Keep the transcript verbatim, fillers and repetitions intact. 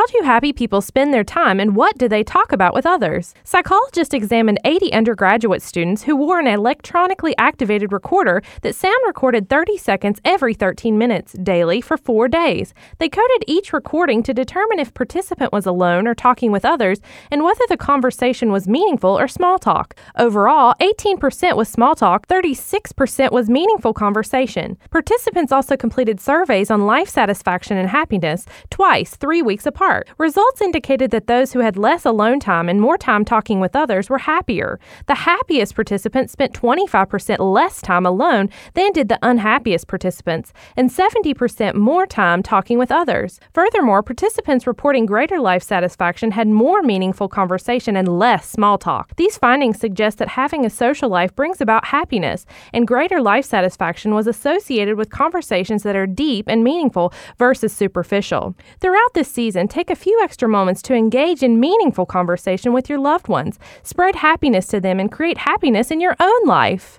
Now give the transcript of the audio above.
How do happy people spend their time and what do they talk about with others? Psychologists examined eighty undergraduate students who wore an electronically activated recorder that sound recorded thirty seconds every thirteen minutes daily for four days. They coded each recording to determine if participant was alone or talking with others and whether the conversation was meaningful or small talk. Overall, eighteen percent was small talk, thirty-six percent was meaningful conversation. Participants also completed surveys on life satisfaction and happiness twice, three weeks apart. Results indicated that those who had less alone time and more time talking with others were happier. The happiest participants spent twenty-five percent less time alone than did the unhappiest participants, and seventy percent more time talking with others. Furthermore, participants reporting greater life satisfaction had more meaningful conversation and less small talk. These findings suggest that having a social life brings about happiness, and greater life satisfaction was associated with conversations that are deep and meaningful versus superficial. Throughout this season, take a few extra moments to engage in meaningful conversation with your loved ones. Spread happiness to them and create happiness in your own life.